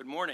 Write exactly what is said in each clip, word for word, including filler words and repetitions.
Good morning.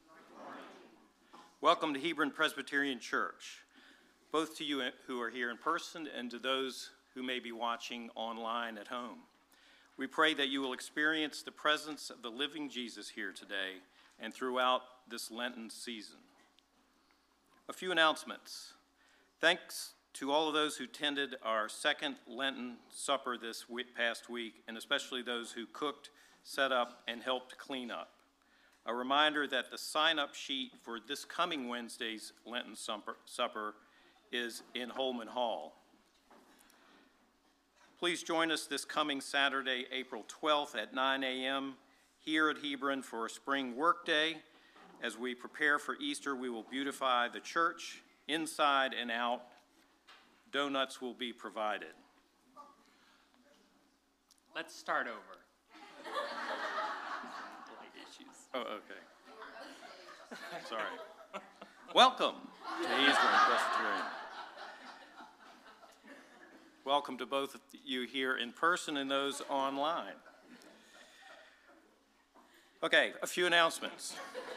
Welcome to Hebron Presbyterian Church, both to you who are here in person and to those who may be watching online at home. We pray that you will experience the presence of the living Jesus here today and throughout this Lenten season. A few announcements. Thanks to all of those who attended our second Lenten supper this past week, and especially those who cooked, set up, and helped clean up. A reminder that the sign-up sheet for this coming Wednesday's Lenten supper is in Holman Hall. Please join us this coming Saturday, April twelfth at nine a m here at Hebron for a spring workday. As we prepare for Easter, we will beautify the church inside and out. Donuts will be provided. Let's start over. Oh, okay. Sorry. Welcome to Eastern Presbyterian. Welcome to both of you here in person and those online. Okay, a few announcements.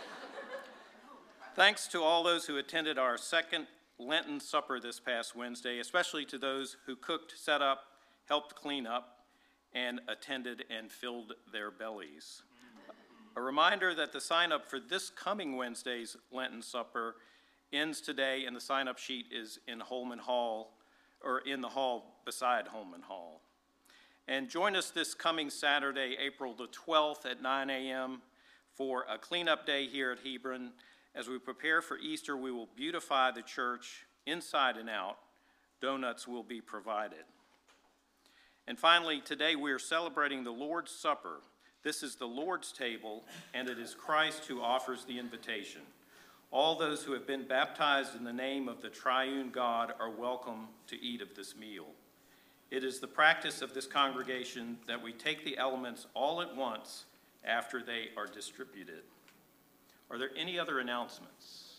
Thanks to all those who attended our second Lenten supper this past Wednesday, especially to those who cooked, set up, helped clean up, and attended and filled their bellies. A reminder that the sign-up for this coming Wednesday's Lenten supper ends today, and the sign-up sheet is in Holman Hall, or in the hall beside Holman Hall. And join us this coming Saturday, April the twelfth at nine a m for a cleanup day here at Hebron. As we prepare for Easter, we will beautify the church inside and out. Donuts will be provided. And finally, today we are celebrating the Lord's Supper. This is the Lord's table, and it is Christ who offers the invitation. All those who have been baptized in the name of the triune God are welcome to eat of this meal. It is the practice of this congregation that we take the elements all at once after they are distributed. Are there any other announcements?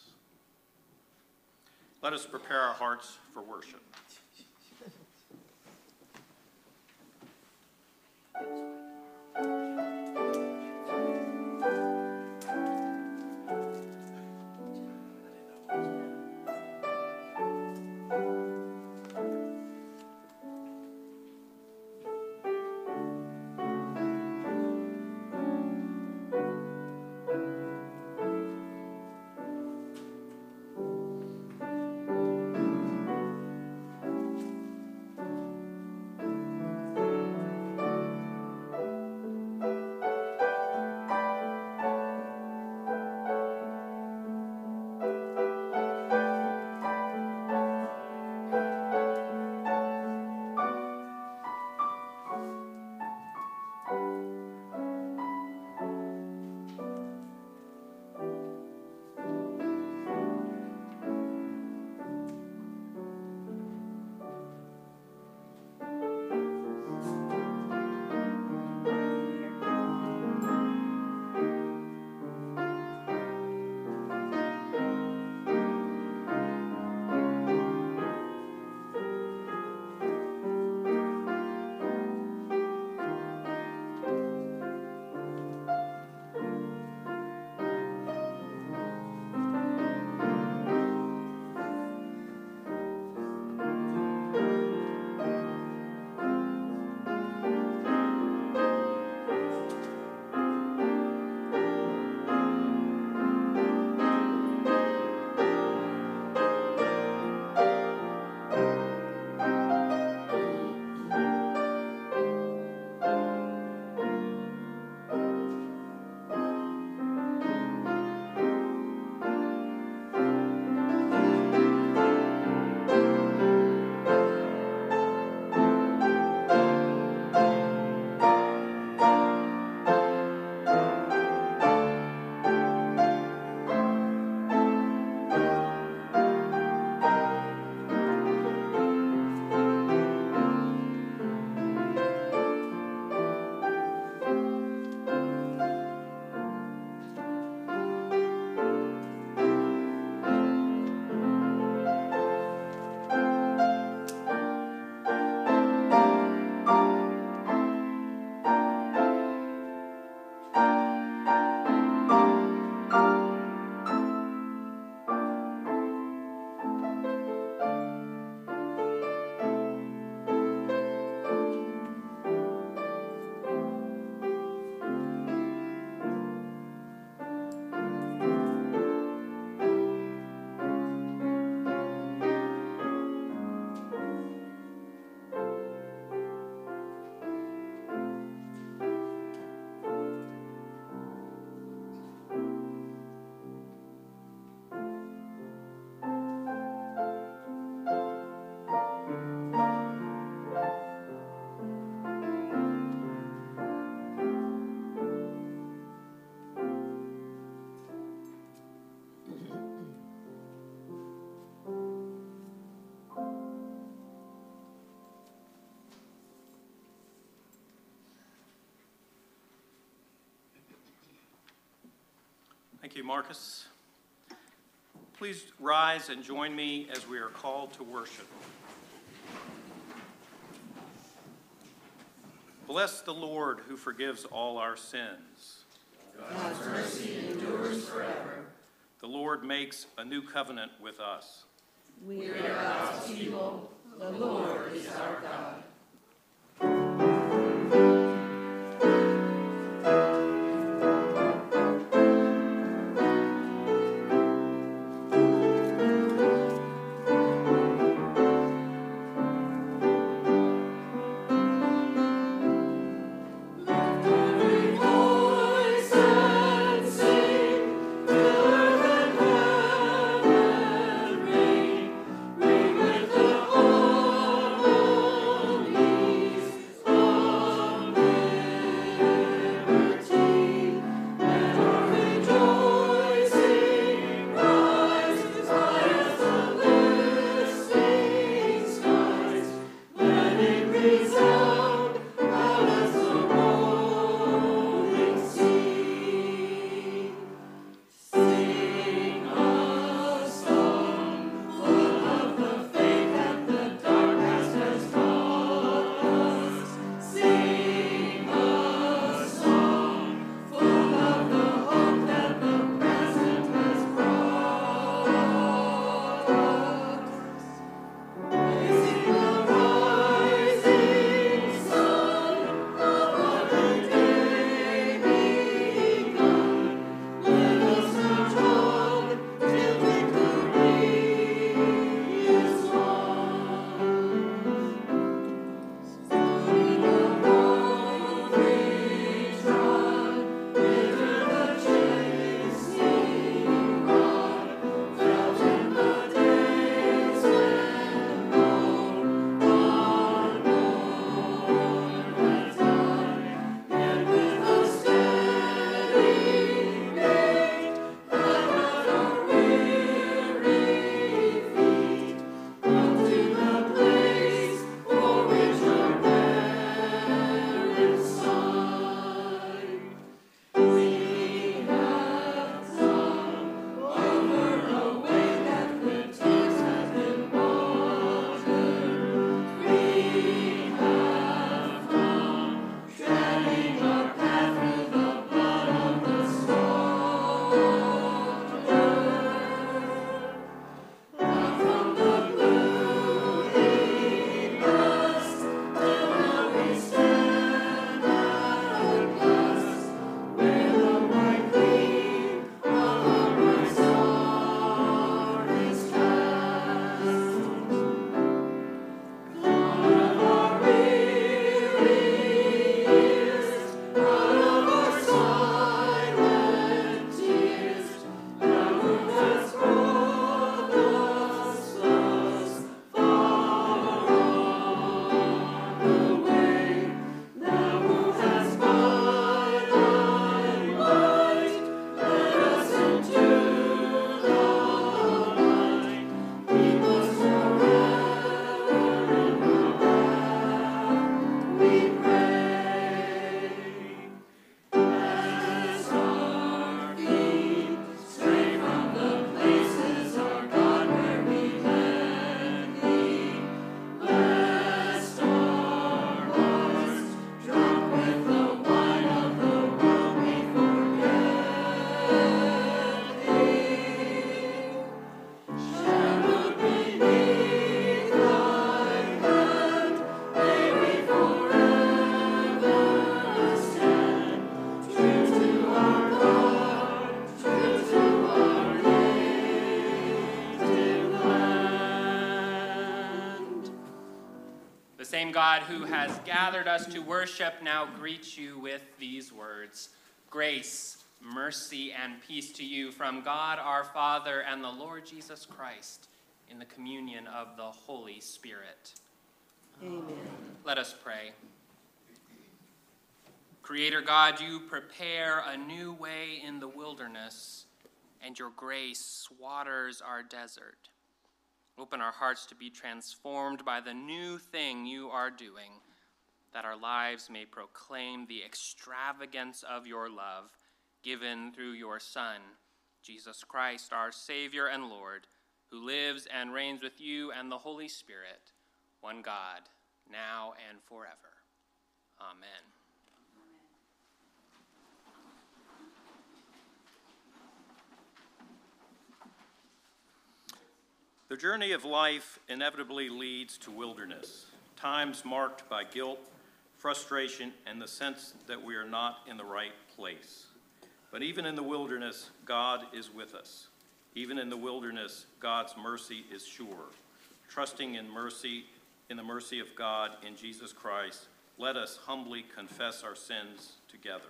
Let us prepare our hearts for worship. Thank you, Marcus. Please rise and join me as we are called to worship. Bless the Lord who forgives all our sins. God's mercy endures forever. The Lord makes a new covenant with us. We are God's people. The Lord is our God. same God who has gathered us to worship now greets you with these words. Grace, mercy, and peace to you from God our Father and the Lord Jesus Christ in the communion of the Holy Spirit. Amen. Let us pray. Creator God, you prepare a new way in the wilderness, and your grace waters our desert. Open our hearts to be transformed by the new thing you are doing, that our lives may proclaim the extravagance of your love given through your Son, Jesus Christ, our Savior and Lord, who lives and reigns with you and the Holy Spirit, one God, now and forever. Amen. The journey of life inevitably leads to wilderness, times marked by guilt, frustration, and the sense that we are not in the right place. But even in the wilderness, God is with us. Even in the wilderness, God's mercy is sure. Trusting in mercy, in the mercy of God in Jesus Christ, let us humbly confess our sins together.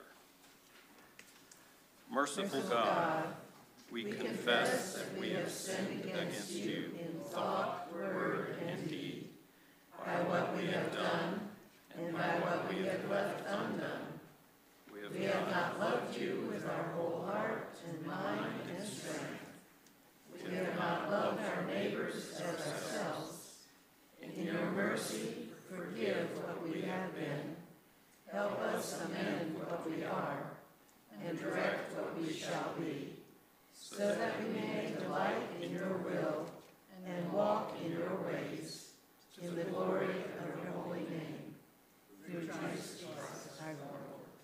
Merciful God, we confess that we have sinned against you in thought, word, and deed, by what we have done and by what we have left undone. We have not loved you with our whole heart and mind and strength. We have not loved our neighbors as ourselves. In your mercy, forgive what we have been. Help us amend what we are, and direct what we shall be, so that we may delight in your will and walk in your ways, in the glory of your holy name. Through Christ Jesus our Lord.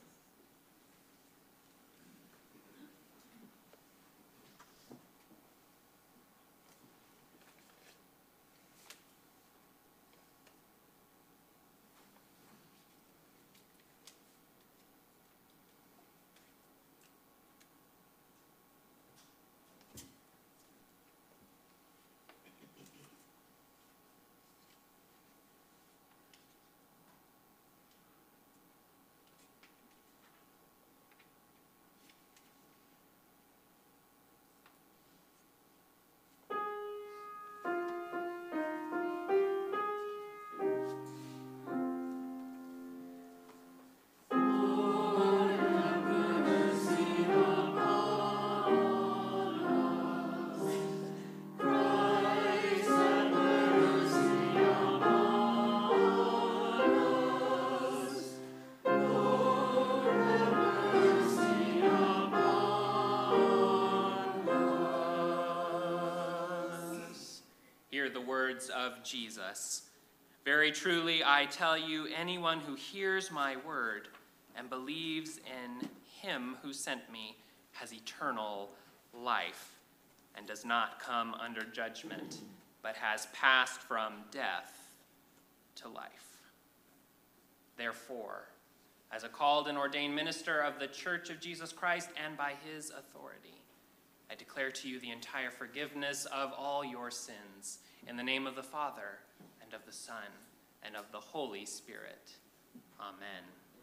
Of Jesus. Very truly, I tell you, anyone who hears my word and believes in him who sent me has eternal life and does not come under judgment, but has passed from death to life. Therefore, as a called and ordained minister of the Church of Jesus Christ and by his authority, I declare to you the entire forgiveness of all your sins, in the name of the Father, and of the Son, and of the Holy Spirit. Amen.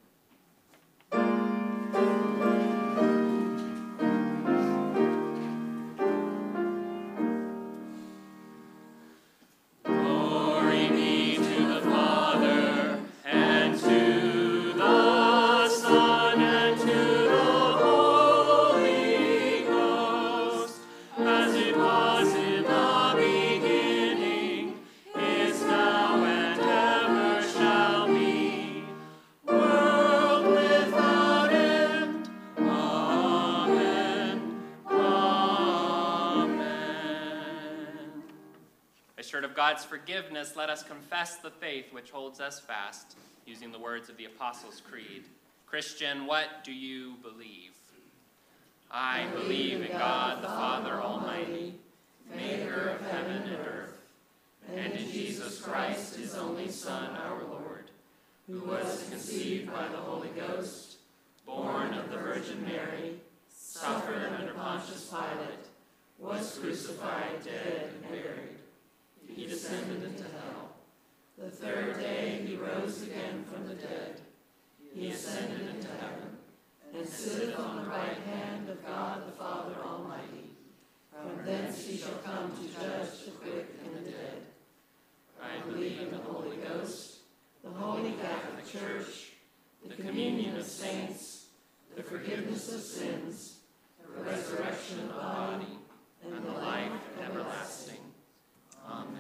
God's forgiveness, let us confess the faith which holds us fast, using the words of the Apostles' Creed. Christian, what do you believe? I believe in God, the Father Almighty, maker of heaven and earth, and in Jesus Christ, his only Son, our Lord, who was conceived by the Holy Ghost, born of the Virgin Mary, suffered under Pontius Pilate, was crucified, dead, and buried. He descended into hell. The third day he rose again from the dead. He ascended into heaven, and sitteth on the right hand of God the Father Almighty. From thence he shall come to judge the quick and the dead. I believe in the Holy Ghost, the Holy Catholic Church, the communion of saints, the forgiveness of sins, the resurrection of the body, and the life everlasting. Amen.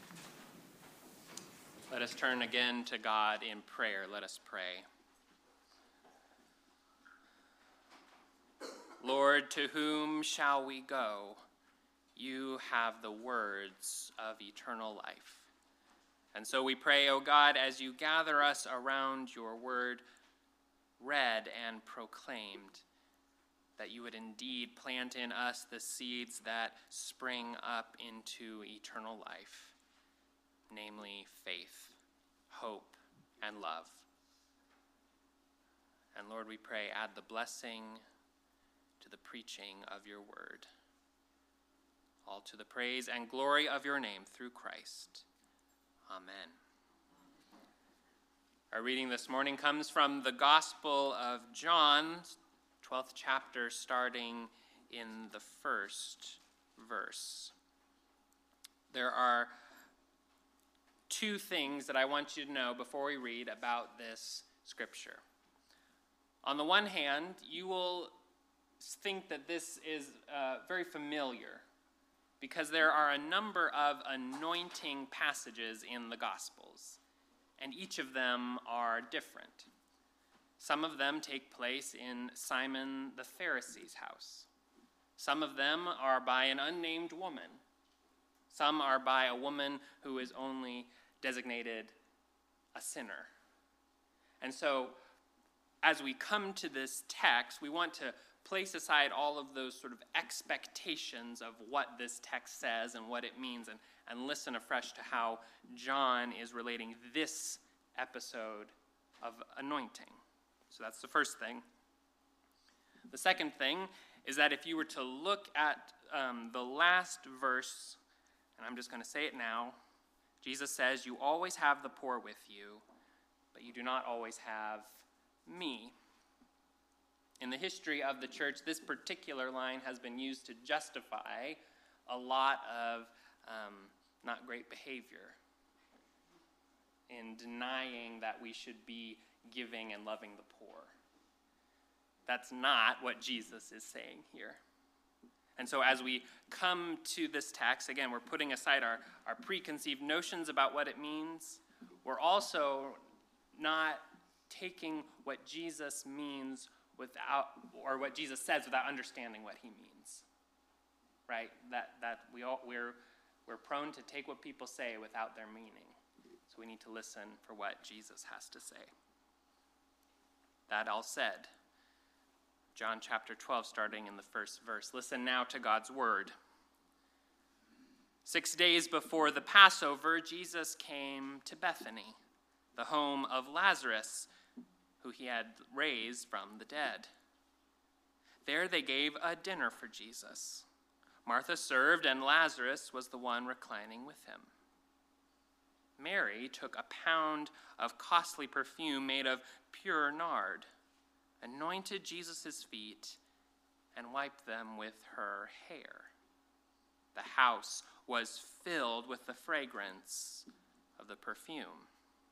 Let us turn again to God in prayer. Let us pray. Lord, to whom shall we go? You have the words of eternal life. And so we pray, O God, as you gather us around your word, read and proclaimed, that you would indeed plant in us the seeds that spring up into eternal life, namely faith, hope, and love. And Lord, we pray, add the blessing to the preaching of your word, all to the praise and glory of your name through Christ. Amen. Our reading this morning comes from the Gospel of John, twelfth chapter, starting in the first verse. There are two things that I want you to know before we read about this scripture. On the one hand, you will think that this is uh, very familiar because there are a number of anointing passages in the Gospels, and each of them are different. Some of them take place in Simon the Pharisee's house. Some of them are by an unnamed woman. Some are by a woman who is only designated a sinner. And so, as we come to this text, we want to place aside all of those sort of expectations of what this text says and what it means, and, and listen afresh to how John is relating this episode of anointing. So that's the first thing. The second thing is that if you were to look at um, the last verse, and I'm just going to say it now, Jesus says, "You always have the poor with you, but you do not always have me." In the history of the church, this particular line has been used to justify a lot of um, not great behavior in denying that we should be giving and loving the poor. That's not what Jesus is saying here. And so as we come to this text, again, we're putting aside our, our preconceived notions about what it means. We're also not taking what Jesus means without, or what Jesus says without understanding what he means. Right? That that we all we're we're prone to take what people say without their meaning. So we need to listen for what Jesus has to say. That all said, John chapter twelve, starting in the first verse. Listen now to God's word. Six days before the Passover, Jesus came to Bethany, the home of Lazarus, who he had raised from the dead. There they gave a dinner for Jesus. Martha served, and Lazarus was the one reclining with him. Mary took a pound of costly perfume made of pure nard, anointed Jesus' feet, and wiped them with her hair. The house was filled with the fragrance of the perfume.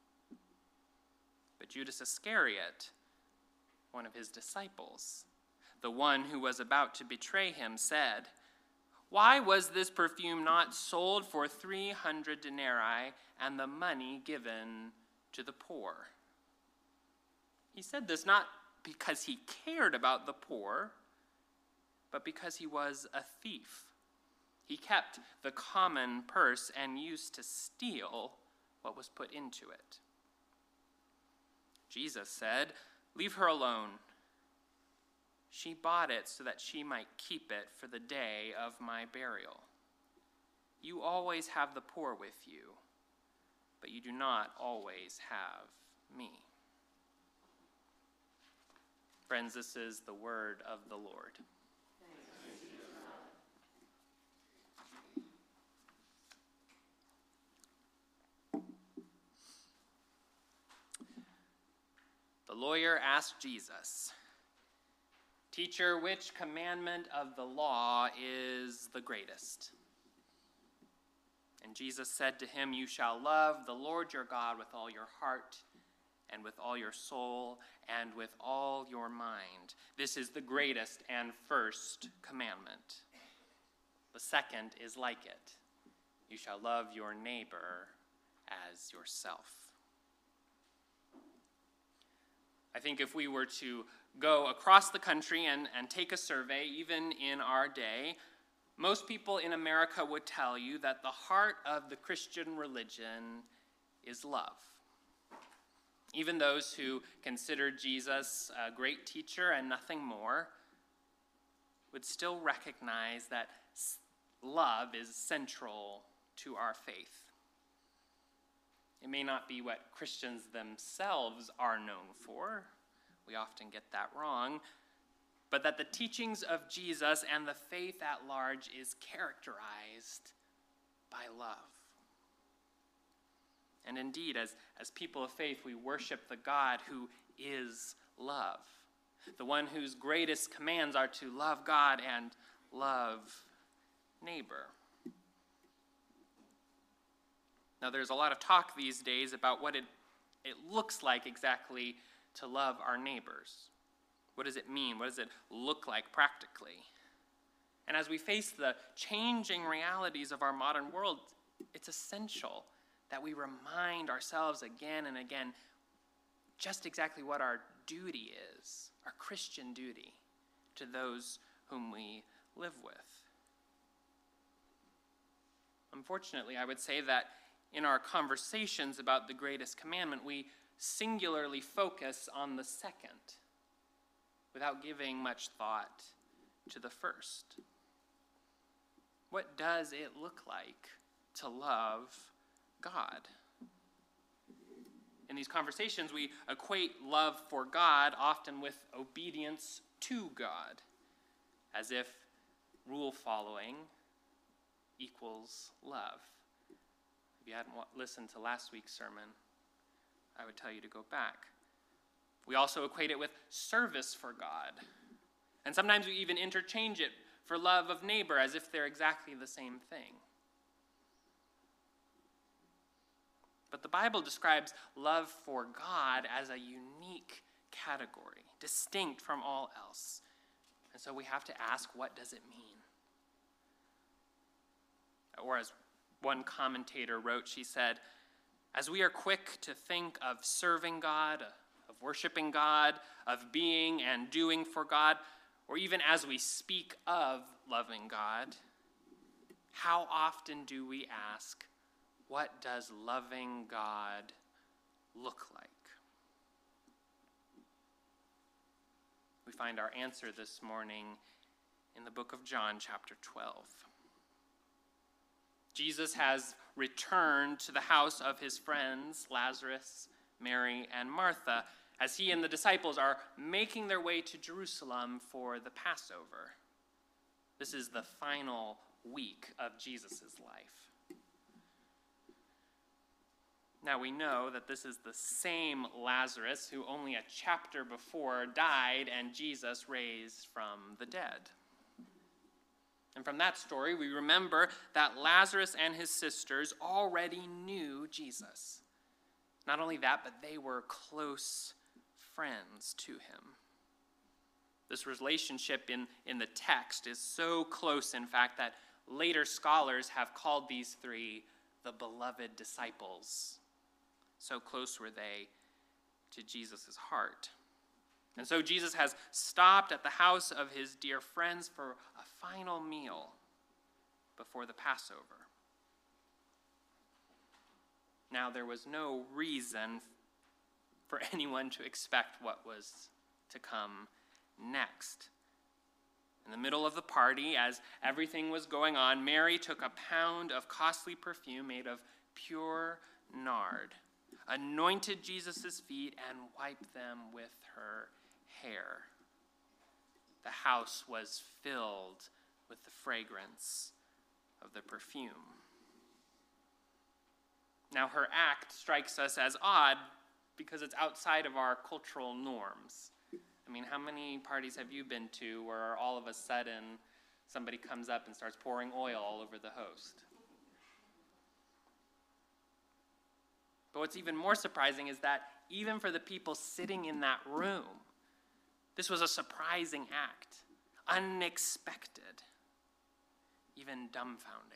But Judas Iscariot, one of his disciples, the one who was about to betray him, said, "Why was this perfume not sold for three hundred denarii and the money given to the poor?" He said this not because he cared about the poor, but because he was a thief. He kept the common purse and used to steal what was put into it. Jesus said, "Leave her alone. She bought it so that she might keep it for the day of my burial. You always have the poor with you, but you do not always have me." Friends, this is the word of the Lord. The lawyer asked Jesus, "Teacher, which commandment of the law is the greatest?" And Jesus said to him, "You shall love the Lord your God with all your heart and with all your soul and with all your mind. This is the greatest and first commandment. The second is like it. You shall love your neighbor as yourself." I think if we were to go across the country and, and take a survey, even in our day, most people in America would tell you that the heart of the Christian religion is love. Even those who consider Jesus a great teacher and nothing more would still recognize that love is central to our faith. It may not be what Christians themselves are known for. We often get that wrong. But that the teachings of Jesus and the faith at large is characterized by love. And indeed, as, as people of faith, we worship the God who is love, the one whose greatest commands are to love God and love neighbor. Now, there's a lot of talk these days about what it, it looks like exactly to love our neighbors. What does it mean? What does it look like practically? And as we face the changing realities of our modern world, it's essential that we remind ourselves again and again just exactly what our duty is, our Christian duty to those whom we live with. Unfortunately, I would say that in our conversations about the greatest commandment, we singularly focus on the second without giving much thought to the first. What does it look like to love God? In these conversations, we equate love for God often with obedience to God, as if rule following equals love. If you hadn't listened to last week's sermon, I would tell you to go back. We also equate it with service for God. And sometimes we even interchange it for love of neighbor as if they're exactly the same thing. But the Bible describes love for God as a unique category, distinct from all else. And so we have to ask, what does it mean? Or as one commentator wrote, she said, as we are quick to think of serving God, of worshiping God, of being and doing for God, or even as we speak of loving God, how often do we ask, what does loving God look like? We find our answer this morning in the book of John, chapter twelve. Jesus has returned to the house of his friends, Lazarus, Mary, and Martha, as he and the disciples are making their way to Jerusalem for the Passover. This is the final week of Jesus' life. Now we know that this is the same Lazarus who only a chapter before died and Jesus raised from the dead. And from that story, we remember that Lazarus and his sisters already knew Jesus. Not only that, but they were close friends to him. This relationship in, in the text is so close, in fact, that later scholars have called these three the beloved disciples. So close were they to Jesus' heart. And so Jesus has stopped at the house of his dear friends for a final meal before the Passover. Now, there was no reason for anyone to expect what was to come next. In the middle of the party, as everything was going on, Mary took a pound of costly perfume made of pure nard, anointed Jesus' feet, and wiped them with her hair. The house was filled with the fragrance of the perfume. Now, her act strikes us as odd because it's outside of our cultural norms. I mean, how many parties have you been to where all of a sudden somebody comes up and starts pouring oil all over the host? But what's even more surprising is that even for the people sitting in that room, this was a surprising act, unexpected, even dumbfounding.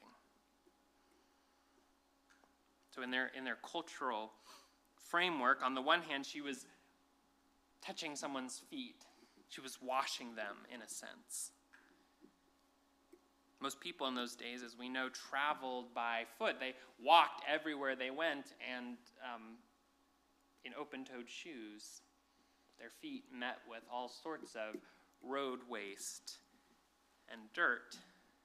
So in their in their cultural framework, on the one hand, she was touching someone's feet. She was washing them, in a sense. Most people in those days, as we know, traveled by foot. They walked everywhere they went, and um, in open-toed shoes, their feet met with all sorts of road waste and dirt.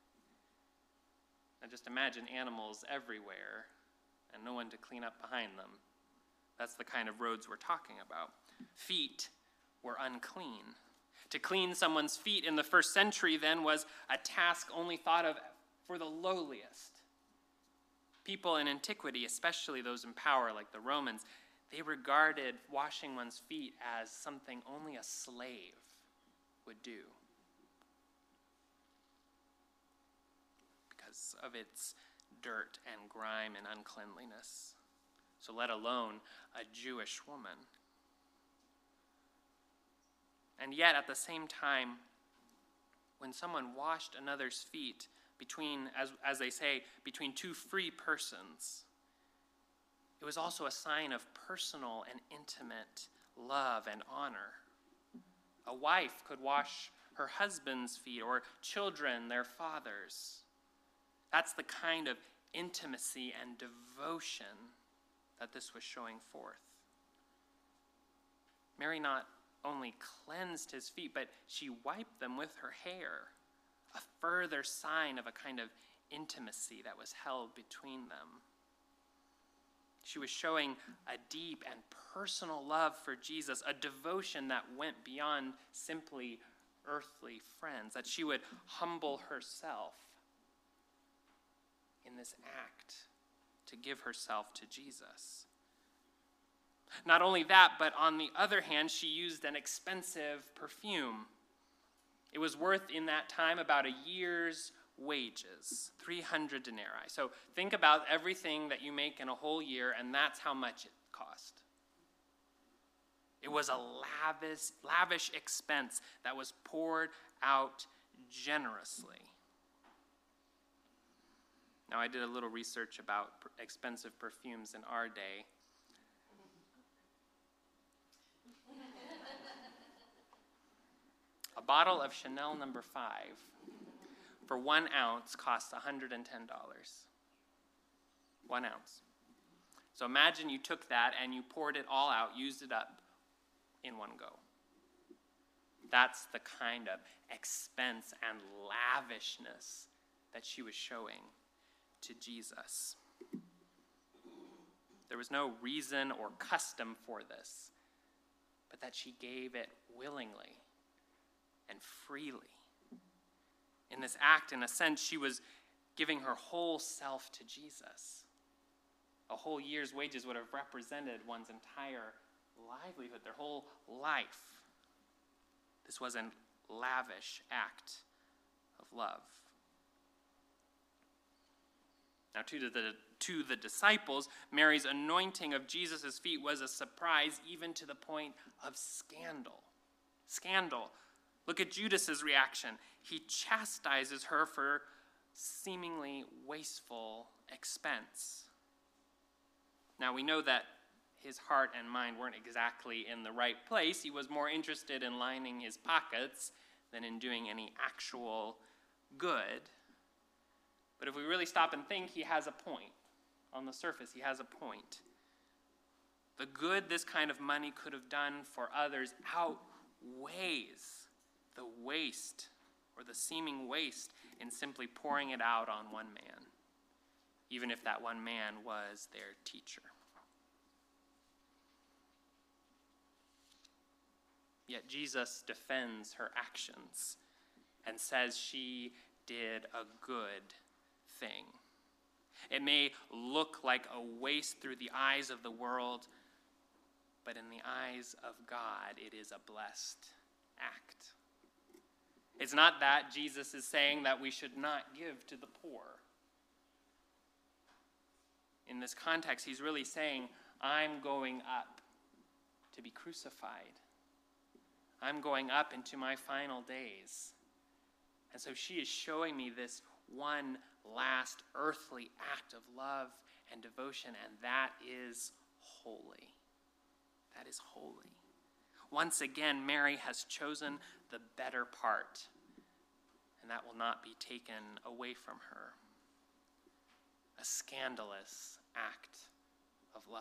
Now just imagine animals everywhere and no one to clean up behind them. That's the kind of roads we're talking about. Feet were unclean. To clean someone's feet in the first century then was a task only thought of for the lowliest. People in antiquity, especially those in power like the Romans, they regarded washing one's feet as something only a slave would do because of its dirt and grime and uncleanliness. So let alone a Jewish woman. And yet, at the same time, when someone washed another's feet between, as, as they say, between two free persons, it was also a sign of personal and intimate love and honor. A wife could wash her husband's feet, or children their father's. That's the kind of intimacy and devotion that this was showing forth. Mary not only cleansed his feet, but she wiped them with her hair, a further sign of a kind of intimacy that was held between them. She was showing a deep and personal love for Jesus, a devotion that went beyond simply earthly friends, that she would humble herself in this act to give herself to Jesus. Not only that, but on the other hand, she used an expensive perfume. It was worth, in that time, about a year's wages, three hundred denarii. So think about everything that you make in a whole year, and that's how much it cost. It was a lavish, lavish expense that was poured out generously. Now, I did a little research about expensive perfumes in our day. A bottle of Chanel number five for one ounce costs one hundred ten dollars. One ounce. So imagine you took that and you poured it all out, used it up in one go. That's the kind of expense and lavishness that she was showing to Jesus. There was no reason or custom for this, but that she gave it willingly and freely. In this act, in a sense, she was giving her whole self to Jesus. A whole year's wages would have represented one's entire livelihood, their whole life. This was a lavish act of love. Now, to the, to the disciples, Mary's anointing of Jesus' feet was a surprise, even to the point of scandal. Scandal. Look at Judas's reaction. He chastises her for seemingly wasteful expense. Now, we know that his heart and mind weren't exactly in the right place. He was more interested in lining his pockets than in doing any actual good. But if we really stop and think, he has a point. On the surface, he has a point. The good this kind of money could have done for others outweighs the waste or the seeming waste in simply pouring it out on one man, even if that one man was their teacher. Yet Jesus defends her actions and says she did a good thing. It may look like a waste through the eyes of the world, but in the eyes of God, it is a blessed act. It's not that Jesus is saying that we should not give to the poor. In this context, he's really saying, I'm going up to be crucified. I'm going up into my final days. And so she is showing me this one last earthly act of love and devotion, and that is holy. That is holy. Once again, Mary has chosen the better part, and that will not be taken away from her. A scandalous act of love.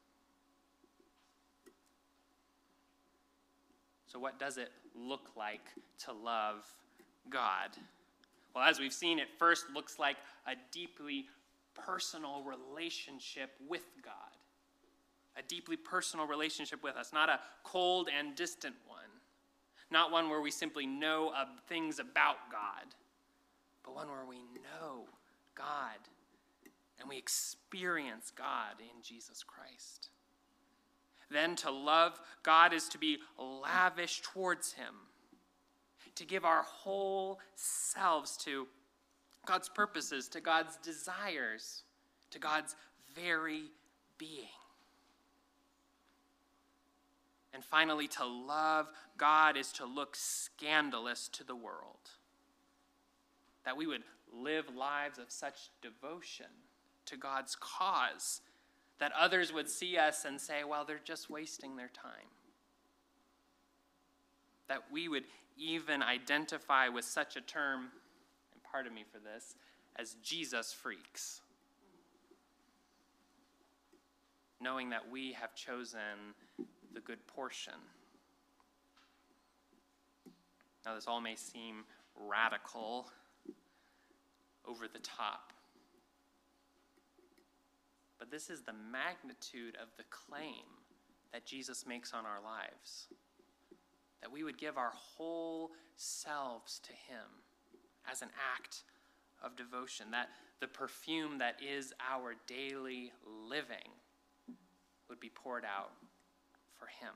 So what does it look like to love God? Well, as we've seen, it first looks like a deeply personal relationship with God. A deeply personal relationship with us, not a cold and distant one. Not one where we simply know of things about God, but one where we know God and we experience God in Jesus Christ. Then to love God is to be lavish towards him, to give our whole selves to God's purposes, to God's desires, to God's very being. And finally, to love God is to look scandalous to the world. That we would live lives of such devotion to God's cause that others would see us and say, well, they're just wasting their time. That we would even identify with such a term, and pardon me for this, as Jesus freaks. Knowing that we have chosen the good portion. Now, this all may seem radical, over the top. But this is the magnitude of the claim that Jesus makes on our lives. That we would give our whole selves to him as an act of devotion. That the perfume that is our daily living would be poured out for him.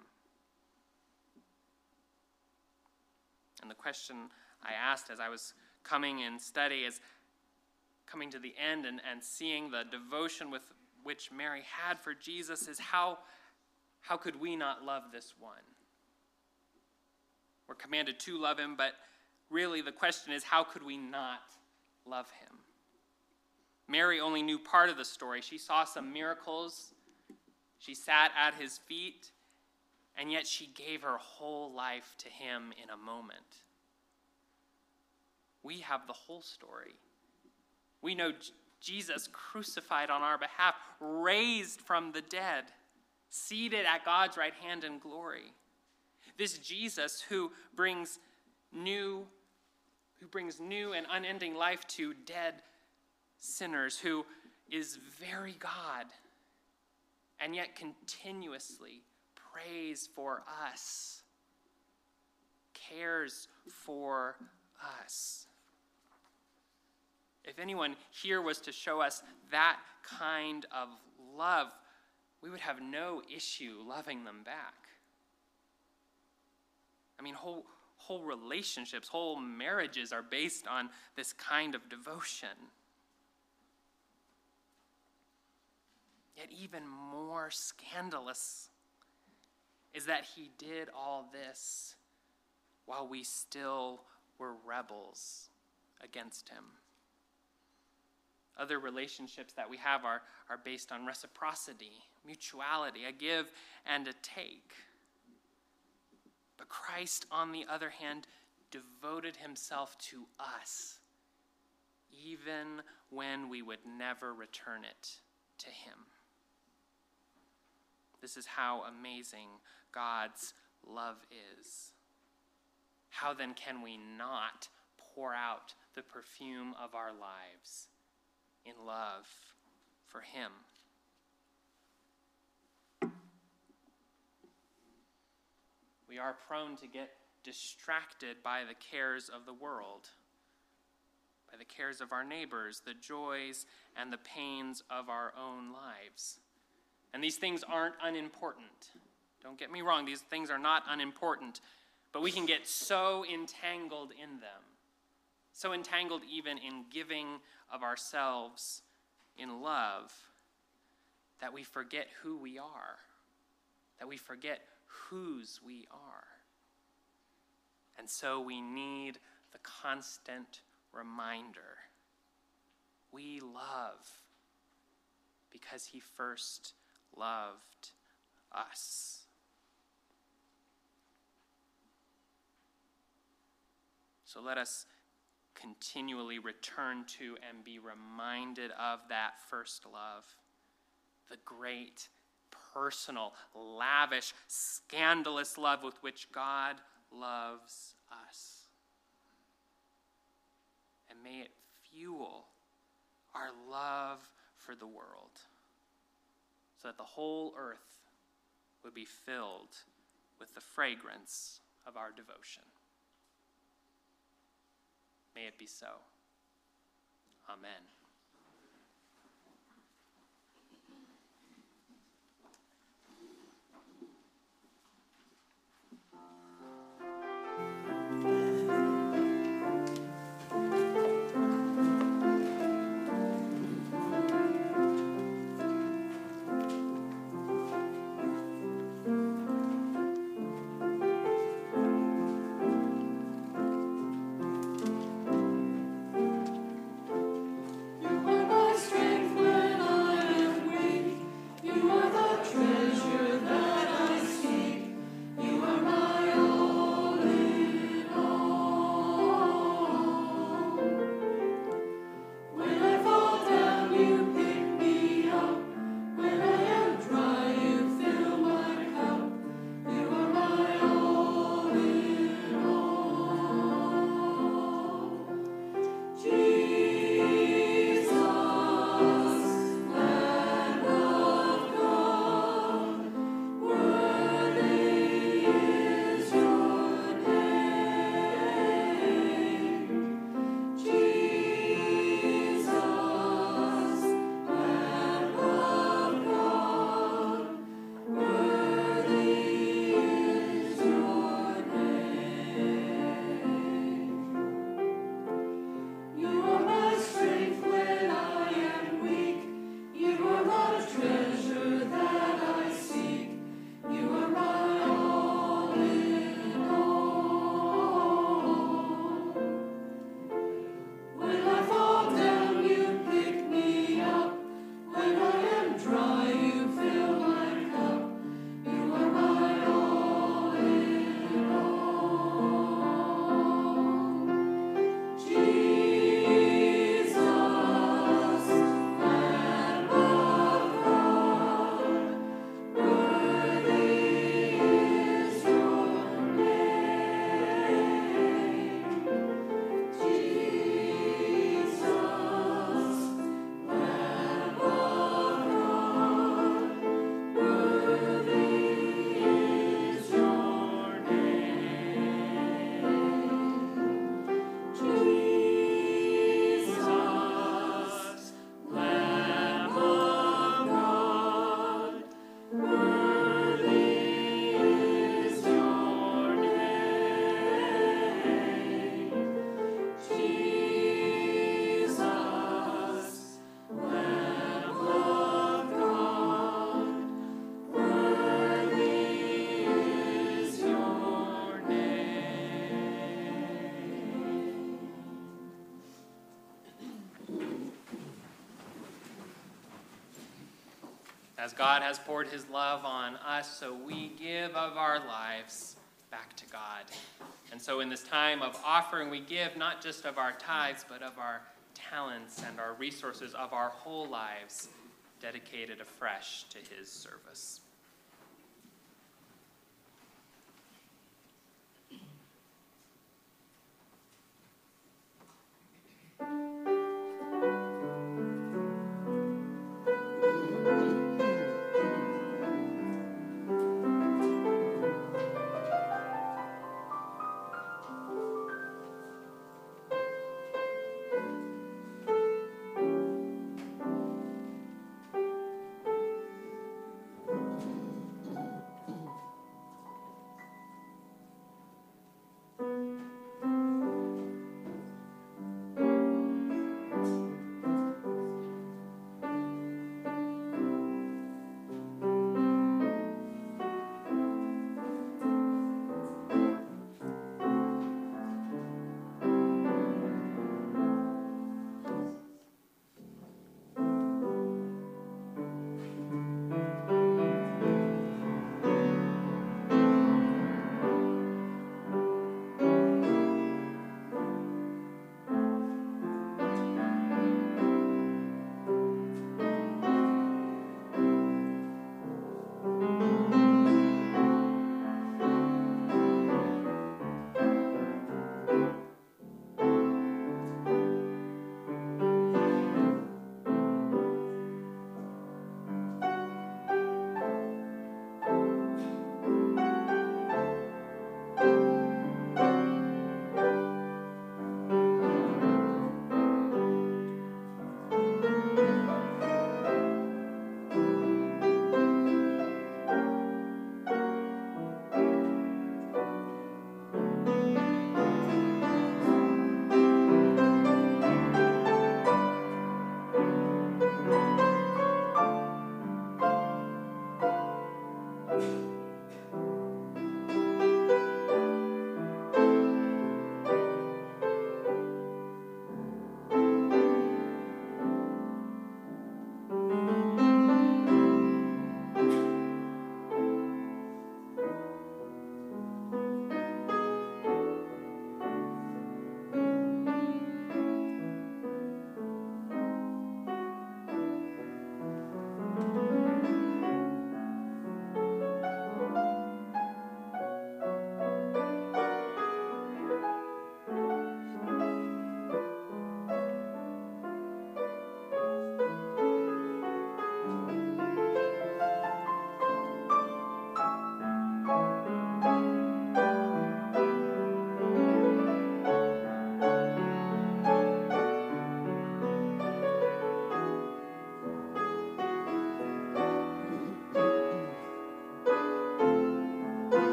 And the question I asked as I was coming in study is, coming to the end and, and seeing the devotion with which Mary had for Jesus is how, how could we not love this one? We're commanded to love him, but really the question is, how could we not love him? Mary only knew part of the story. She saw some miracles. She sat at his feet, and yet she gave her whole life to him in a moment. We have the whole story. We know J- Jesus crucified on our behalf, raised from the dead, seated at God's right hand in glory. This Jesus who brings new, who brings new and unending life to dead sinners, who is very God, and yet continuously prays for us, cares for us. If anyone here was to show us that kind of love, we would have no issue loving them back. I mean, whole, whole relationships, whole marriages are based on this kind of devotion. Yet even more scandalous is that he did all this while we still were rebels against him. Other relationships that we have are, are based on reciprocity, mutuality, a give and a take. But Christ, on the other hand, devoted himself to us, even when we would never return it to him. This is how amazing God's love is. How then can we not pour out the perfume of our lives in love for him? We are prone to get distracted by the cares of the world, by the cares of our neighbors, the joys and the pains of our own lives. And these things aren't unimportant. Don't get me wrong, these things are not unimportant, but we can get so entangled in them, so entangled even in giving of ourselves in love, that we forget who we are, that we forget whose we are. And so we need the constant reminder. We love because he first loved us. So let us continually return to and be reminded of that first love, the great, personal, lavish, scandalous love with which God loves us. And may it fuel our love for the world, so that the whole earth would be filled with the fragrance of our devotion. May it be so. Amen. As God has poured his love on us, so we give of our lives back to God. And so in this time of offering, we give not just of our tithes, but of our talents and our resources, of our whole lives, dedicated afresh to his service.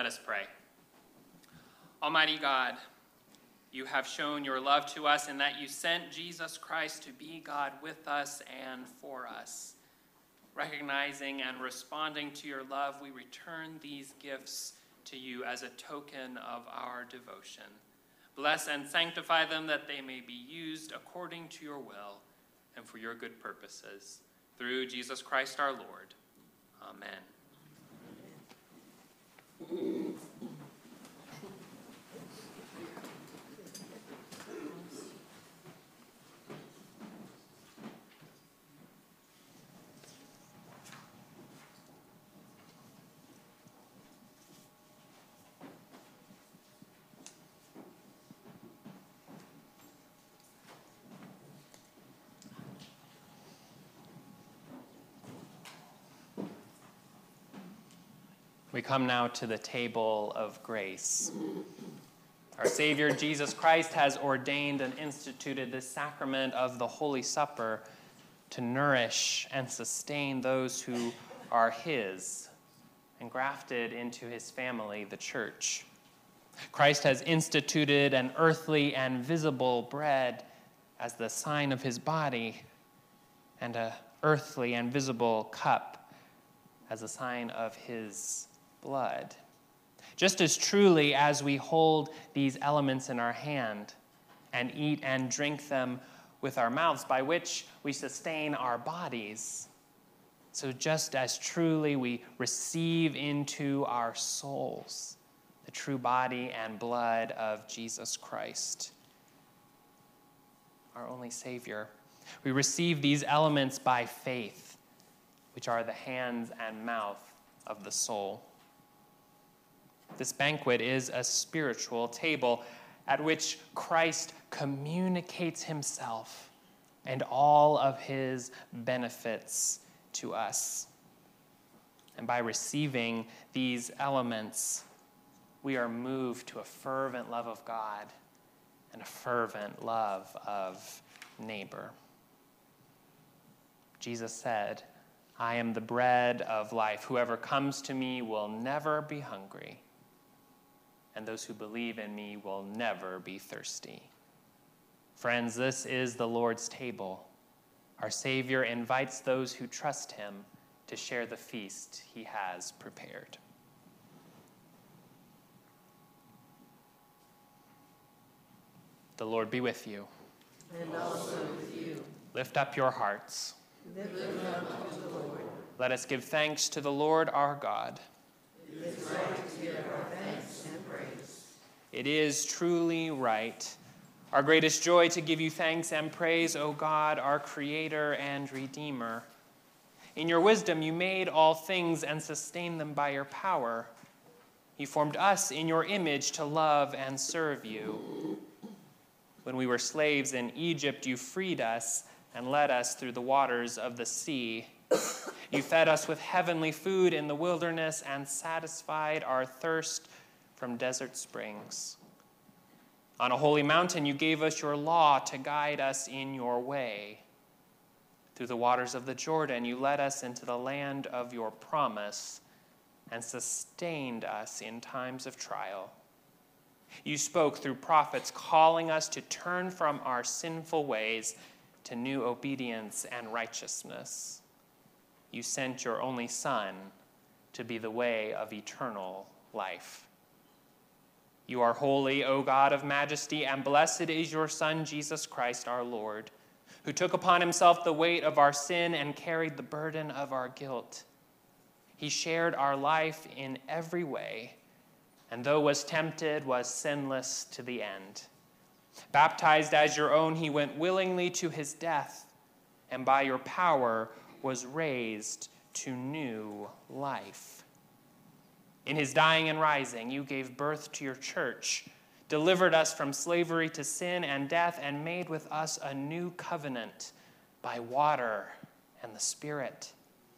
Let us pray. Almighty God, you have shown your love to us in that you sent Jesus Christ to be God with us and for us. Recognizing and responding to your love, we return these gifts to you as a token of our devotion. Bless and sanctify them that they may be used according to your will and for your good purposes. Through Jesus Christ our Lord. Amen. We come now to the table of grace. Our Savior Jesus Christ has ordained and instituted this sacrament of the Holy Supper to nourish and sustain those who are his and grafted into his family, the church. Christ has instituted an earthly and visible bread as the sign of his body, and an earthly and visible cup as a sign of his blood. Just as truly as we hold these elements in our hand and eat and drink them with our mouths, by which we sustain our bodies, so just as truly we receive into our souls the true body and blood of Jesus Christ, our only Savior. We receive these elements by faith, which are the hands and mouth of the soul. This banquet is a spiritual table at which Christ communicates himself and all of his benefits to us. And by receiving these elements, we are moved to a fervent love of God and a fervent love of neighbor. Jesus said, "I am the bread of life. Whoever comes to me will never be hungry, and those who believe in me will never be thirsty." Friends, this is the Lord's table. Our Savior invites those who trust him to share the feast he has prepared. The Lord be with you. And also with you. Lift up your hearts. Lift them up to the Lord. Let us give thanks to the Lord our God. It is right to give our thanks and praise. It is truly right, our greatest joy, to give you thanks and praise, O God, our Creator and Redeemer. In your wisdom you made all things and sustained them by your power. You formed us in your image to love and serve you. When we were slaves in Egypt, you freed us and led us through the waters of the sea. You fed us with heavenly food in the wilderness and satisfied our thirst from desert springs. On a holy mountain, you gave us your law to guide us in your way. Through the waters of the Jordan, you led us into the land of your promise and sustained us in times of trial. You spoke through prophets, calling us to turn from our sinful ways to new obedience and righteousness. You sent your only Son to be the way of eternal life. You are holy, O God of majesty, and blessed is your Son, Jesus Christ our Lord, who took upon himself the weight of our sin and carried the burden of our guilt. He shared our life in every way, and though was tempted, was sinless to the end. Baptized as your own, he went willingly to his death, and by your power was raised to new life. In his dying and rising, you gave birth to your church, delivered us from slavery to sin and death, and made with us a new covenant by water and the Spirit.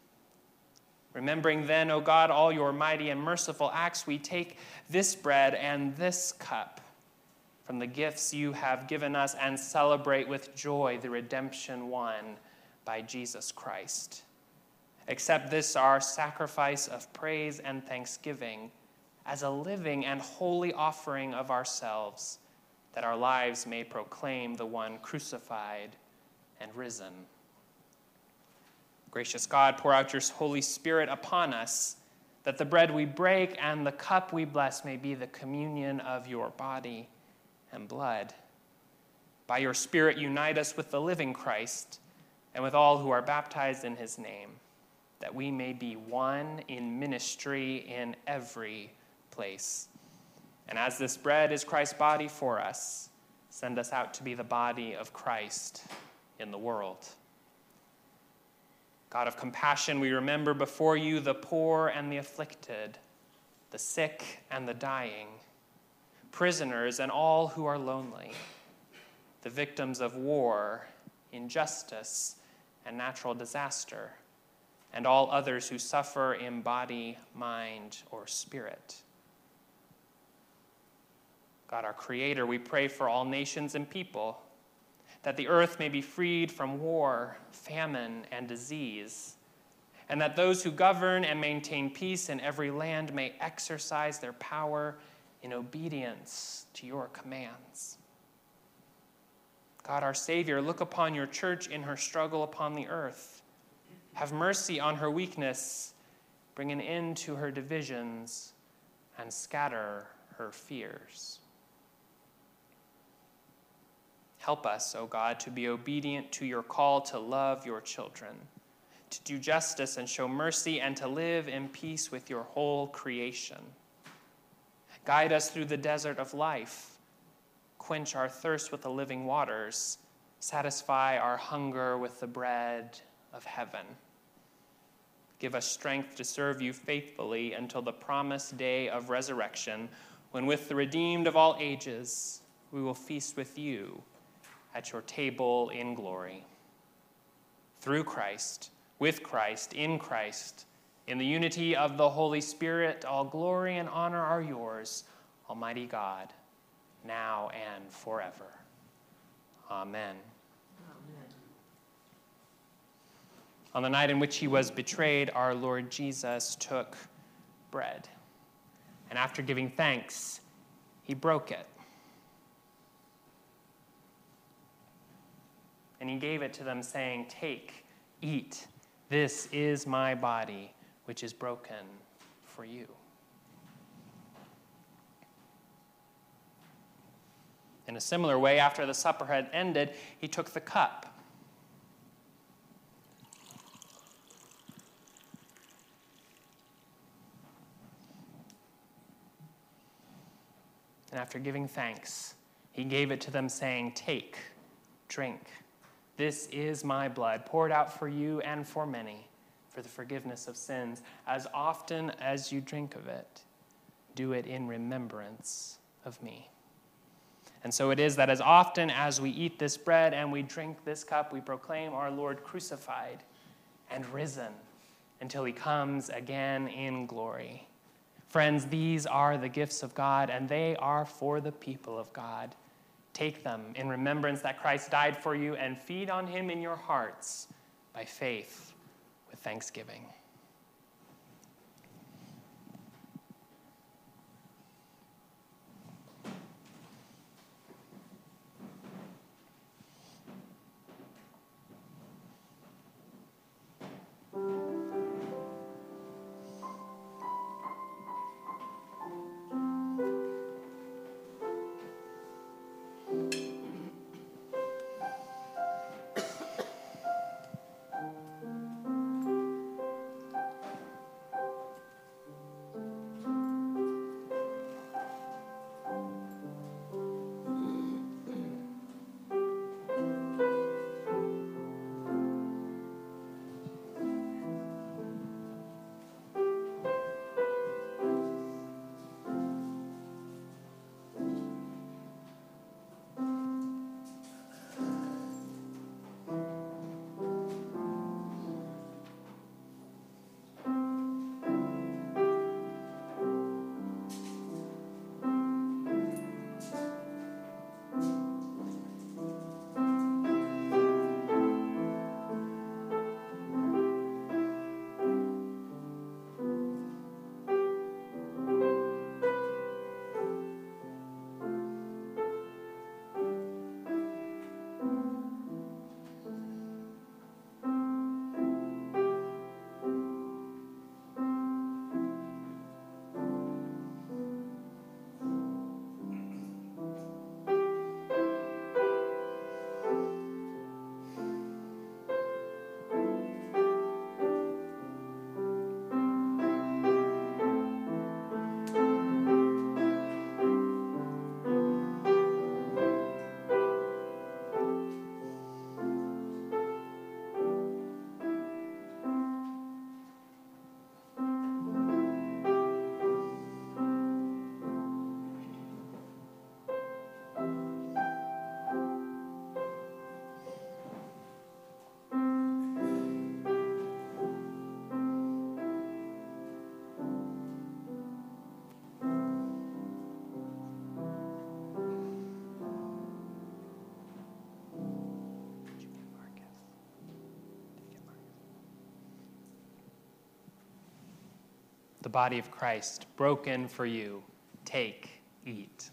Remembering then, O God, all your mighty and merciful acts, we take this bread and this cup from the gifts you have given us and celebrate with joy the redemption won by Jesus Christ. Accept this, our sacrifice of praise and thanksgiving, as a living and holy offering of ourselves, that our lives may proclaim the one crucified and risen. Gracious God, pour out your Holy Spirit upon us, that the bread we break and the cup we bless may be the communion of your body and blood. By your Spirit, unite us with the living Christ and with all who are baptized in his name, that we may be one in ministry in every place. And as this bread is Christ's body for us, send us out to be the body of Christ in the world. God of compassion, we remember before you the poor and the afflicted, the sick and the dying, prisoners and all who are lonely, the victims of war, injustice, and natural disaster, and all others who suffer in body, mind, or spirit. God, our Creator, we pray for all nations and people, that the earth may be freed from war, famine, and disease, and that those who govern and maintain peace in every land may exercise their power in obedience to your commands. God, our Savior, look upon your church in her struggle upon the earth. Have mercy on her weakness, bring an end to her divisions, and scatter her fears. Help us, O God, to be obedient to your call to love your children, to do justice and show mercy, and to live in peace with your whole creation. Guide us through the desert of life. Quench our thirst with the living waters. Satisfy our hunger with the bread of heaven. Give us strength to serve you faithfully until the promised day of resurrection, when with the redeemed of all ages we will feast with you at your table in glory. Through Christ, with Christ, in Christ, in the unity of the Holy Spirit, all glory and honor are yours, Almighty God, now and forever. Amen. Amen. On the night in which he was betrayed, our Lord Jesus took bread, and after giving thanks, he broke it. And he gave it to them, saying, "Take, eat. This is my body, which is broken for you." In a similar way, after the supper had ended, he took the cup. And after giving thanks, he gave it to them, saying, "Take, drink. This is my blood, poured out for you and for many, for the forgiveness of sins. As often as you drink of it, do it in remembrance of me." And so it is that as often as we eat this bread and we drink this cup, we proclaim our Lord crucified and risen until he comes again in glory. Friends, these are the gifts of God, and they are for the people of God. Take them in remembrance that Christ died for you, and feed on him in your hearts by faith with thanksgiving. the body of Christ, broken for you. Take, eat.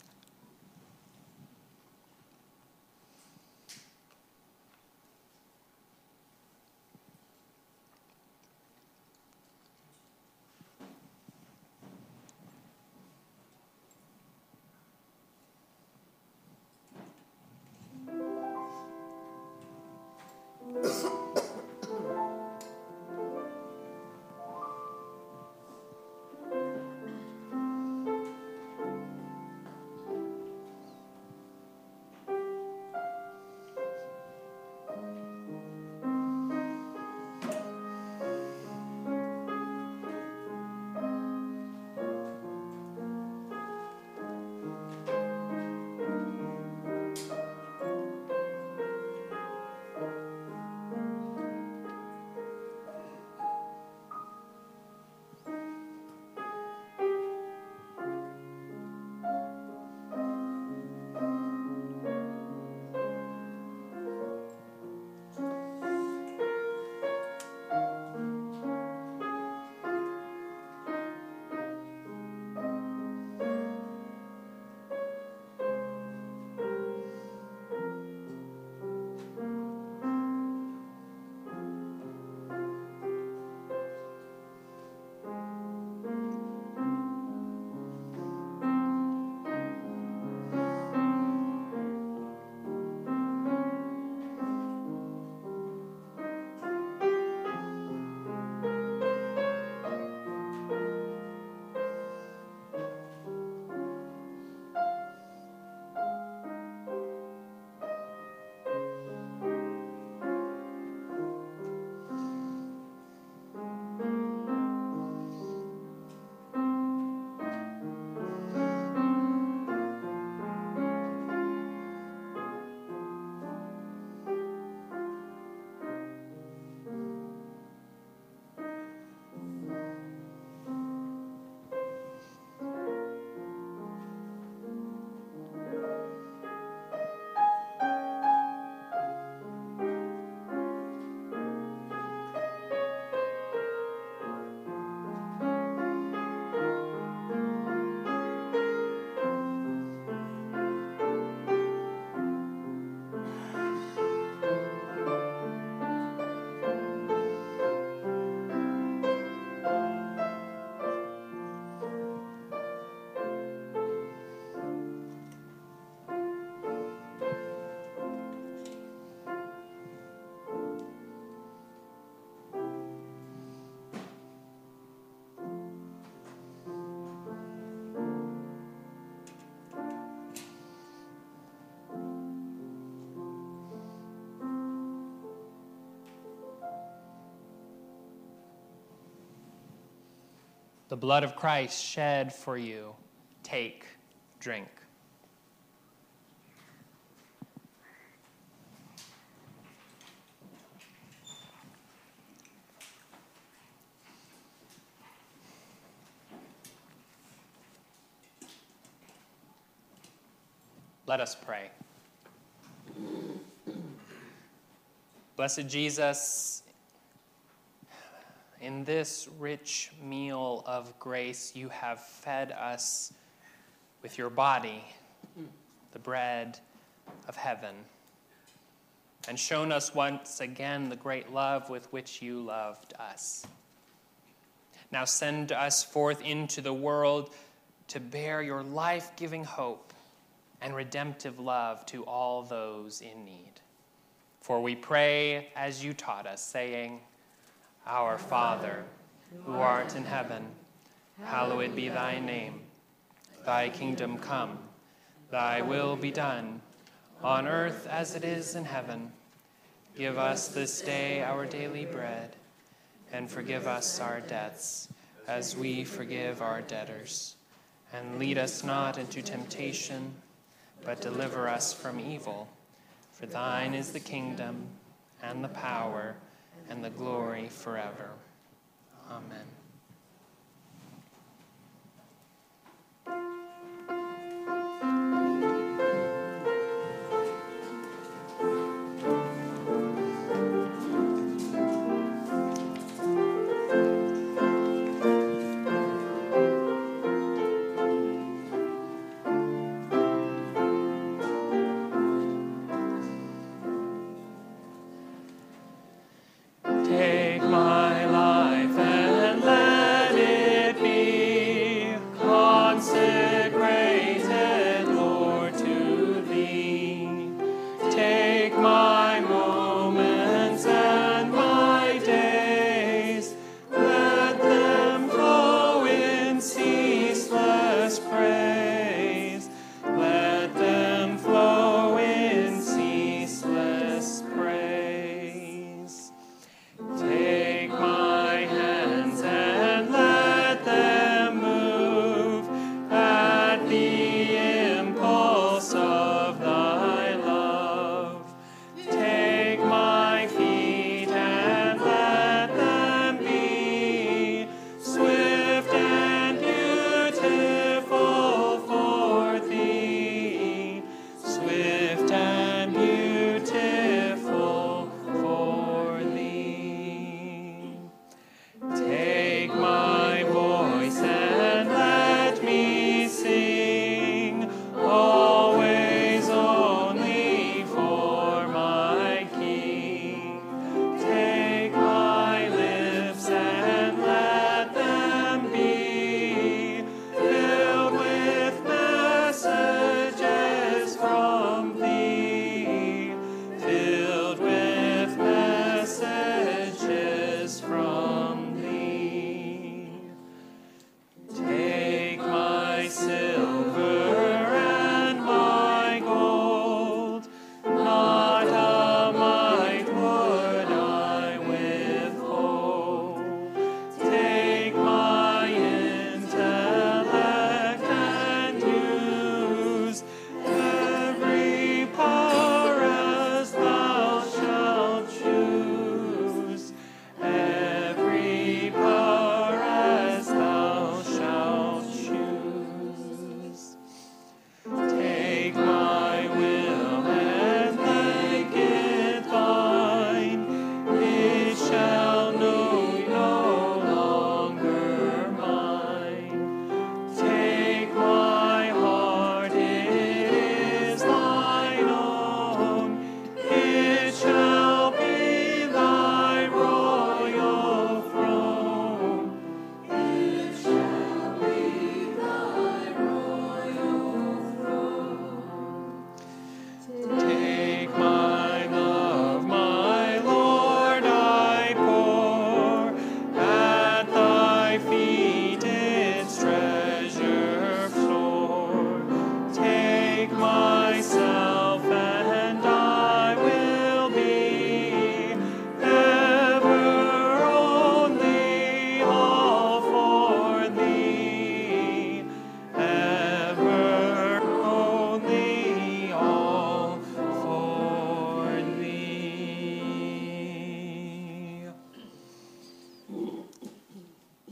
The blood of Christ shed for you. Take, drink. Let us pray. Blessed Jesus, in this rich meal of grace, you have fed us with your body, the bread of heaven, and shown us once again the great love with which you loved us. Now send us forth into the world to bear your life-giving hope and redemptive love to all those in need. For we pray as you taught us, saying, Our Father, who art in heaven, hallowed be thy name. Thy kingdom come, thy will be done, on earth as it is in heaven. Give us this day our daily bread, and forgive us our debts, as we forgive our debtors. And lead us not into temptation, but deliver us from evil. For thine is the kingdom, and the power, and the glory forever. Amen.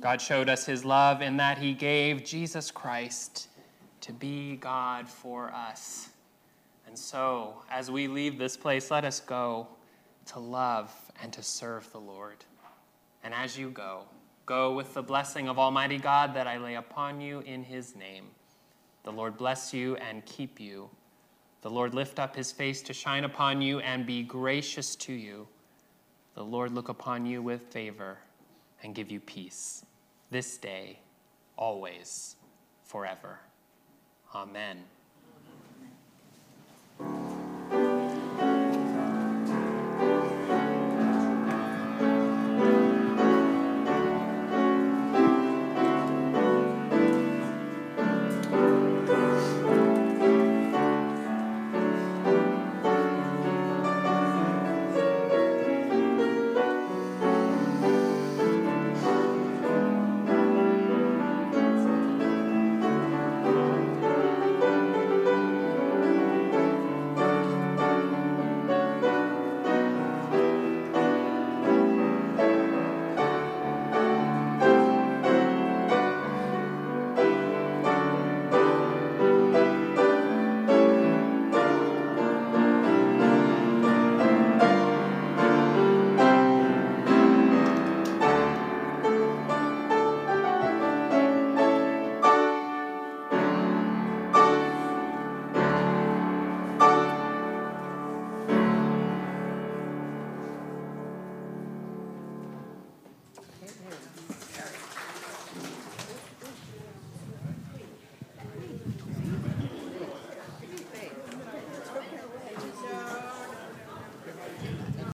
God showed us his love in that he gave Jesus Christ to be God for us. And so, as we leave this place, let us go to love and to serve the Lord. And as you go, go with the blessing of Almighty God that I lay upon you in his name. The Lord bless you and keep you. The Lord lift up his face to shine upon you and be gracious to you. The Lord look upon you with favor and give you peace, this day, always, forever. Amen.